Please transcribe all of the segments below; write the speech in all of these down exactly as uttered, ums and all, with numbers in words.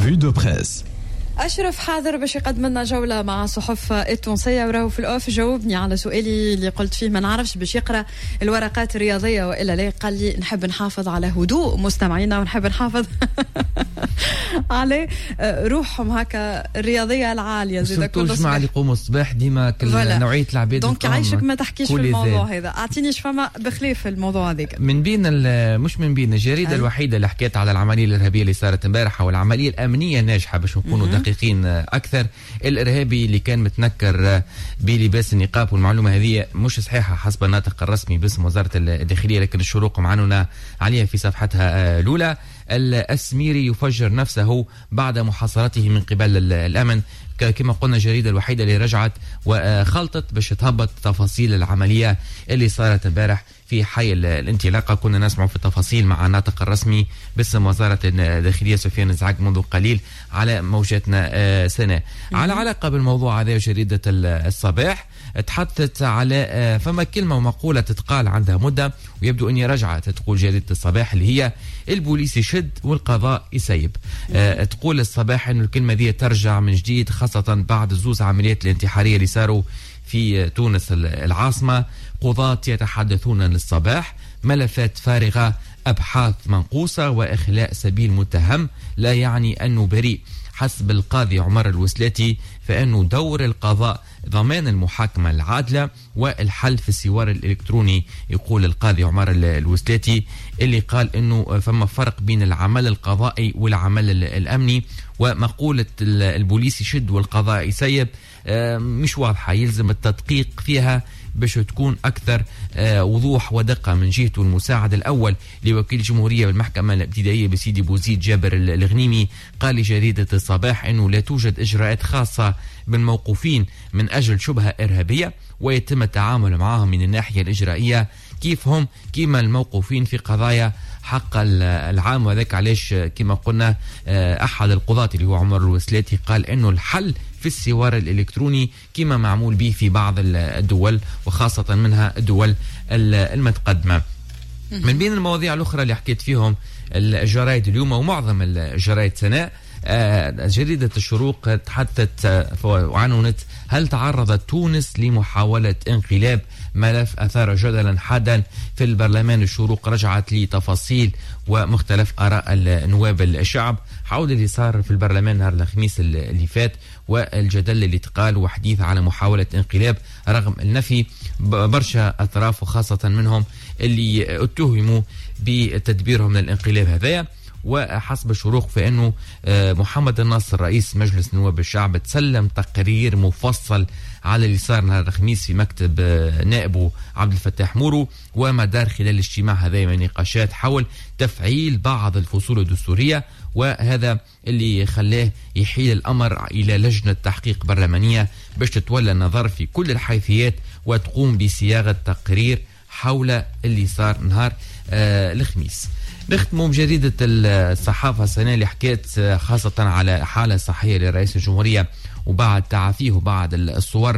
Revue de presse. أشرف حاضر باش يقدم لنا جولة مع صحف التونسية، وراهو في الأوف جاوبني على سؤالي اللي قلت فيه ما نعرفش باش يقرأ الورقات الرياضية وإلا لا. قال لي نحب نحافظ على هدوء مستمعينا ونحب نحافظ على روحهم هكا الرياضية العالية. زيدا كل الجماعة اللي يقوموا الصباح ديما كل نوعية العباد. دونك عايشك ما تحكيش في الموضوع هذا، أعطيني شفما بخلاف في الموضوع هذاك. من بين مش من بين الجريدة أي. الوحيدة اللي حكيت على العملية الإرهابية اللي صارت امبارح والعملية الأمنية الناجحة باش نكونوا دقيقين أكثر. الإرهابي اللي كان متنكر بلباس النقاب، والمعلومة هذه مش صحيحة حسب الناطق الرسمي باسم وزارة الداخلية، لكن الشروق معنونا عليها في صفحتها الأولى. الأسميري يفجر نفسه بعد محاصرته من قبل الأمن، كما قلنا الجريدة الوحيدة اللي رجعت وخلطت باش تهبط تفاصيل العملية اللي صارت امبارح في حي الانطلاقة. كنا نسمع في التفاصيل مع الناطق الرسمي باسم وزارة الداخلية سفيان الزعاق منذ قليل على موجاتنا سنة. على علاقة بالموضوع هذا جريدة الصباح تحدثت على فما كلمة ومقولة تتقال عندها مدة ويبدو أني رجعت، تقول جريدة الصباح اللي هي البوليس يشد والقضاء يسيب. أه تقول الصباح أن الكلمة دي ترجع من جديد، خاصة بعد زوز عمليات الانتحارية اللي صاروا في تونس العاصمة. قضاة يتحدثون للصباح، ملفات فارغة، أبحاث منقوصة، وإخلاء سبيل متهم لا يعني أنه بريء. حسب القاضي عمر الوسلاتي فإنه دور القضاء ضمان المحاكمة العادلة والحل في السوار الإلكتروني. يقول القاضي عمر الوسلاتي اللي قال إنه فما فرق بين العمل القضائي والعمل الأمني، ومقولة البوليس يشد والقضاء يسيب مش واضحة، يلزم التدقيق فيها باش تكون أكثر وضوح ودقة. من جهته المساعد الأول لوكيل الجمهورية بالمحكمة الابتدائية بسيدي بوزيد جابر الغنيمي قال لجريدة الصباح أنه لا توجد إجراءات خاصة بالموقوفين من أجل شبهة إرهابية، ويتم التعامل معهم من الناحية الإجرائية كيف هم كيما الموقوفين في قضايا حق العام. وذلك علاش كما قلنا أحد القضاة اللي هو عمر الوسلاتي قال أنه الحل في السوار الإلكتروني كما معمول به في بعض الدول وخاصة منها الدول المتقدمة. من بين المواضيع الأخرى اللي حكيت فيهم الجرائد اليوم ومعظم الجرائد سناء، جريدة الشروق تحدثت وعنونت هل تعرضت تونس لمحاولة انقلاب؟ ملف أثار جدلا حادا في البرلمان. الشروق رجعت لتفاصيل ومختلف آراء النواب الشعب حول اللي صار في البرلمان نهار الخميس اللي فات، والجدل اللي تقال وحديث على محاولة انقلاب رغم النفي برشا أطراف وخاصة منهم اللي اتهموا بتدبيرهم للانقلاب هذايا. وحسب الشروق فإنه محمد الناصر رئيس مجلس نواب الشعب تسلم تقرير مفصل على اللي صار نهار الخميس في مكتب نائبه عبد الفتاح مورو، وما دار خلال الاجتماع هذا من نقاشات حول تفعيل بعض الفصول الدستورية، وهذا اللي خلاه يحيل الأمر إلى لجنة تحقيق برلمانية باش تتولى النظر في كل الحيثيات وتقوم بصياغة تقرير حول اللي صار نهار آه الخميس. نختموا بجريدة الصحافة السنة اللي حكيت خاصة على حالة صحية لرئيس الجمهورية وبعد تعافيه بعد الصور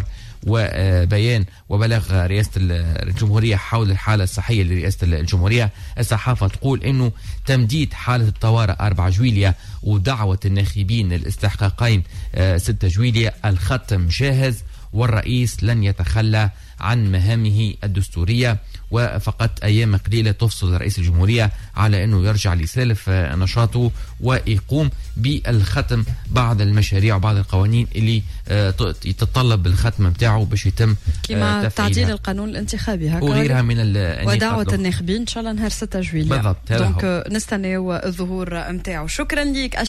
وبيان وبلاغ رئاسة الجمهورية حول الحالة الصحية لرئاسة الجمهورية. الصحافة تقول إنه تمديد حالة الطوارئ أربعة جويلية ودعوة الناخبين الاستحقاقين ستة جويلية، الختم جاهز والرئيس لن يتخلى عن مهامه الدستورية، وفقط أيام قليلة تفصل رئيس الجمهورية على أنه يرجع لسالف نشاطه ويقوم بالختم بعض المشاريع وبعض القوانين اللي يتطلب الختم متاعه باش يتم كما تعديل القانون الانتخابي هكذا وغيرها من ودعوة الناخبين إن شاء الله نهار ستة جويلية. بالضبط. دونك نستناو الظهور متاعه. شكرا ليك.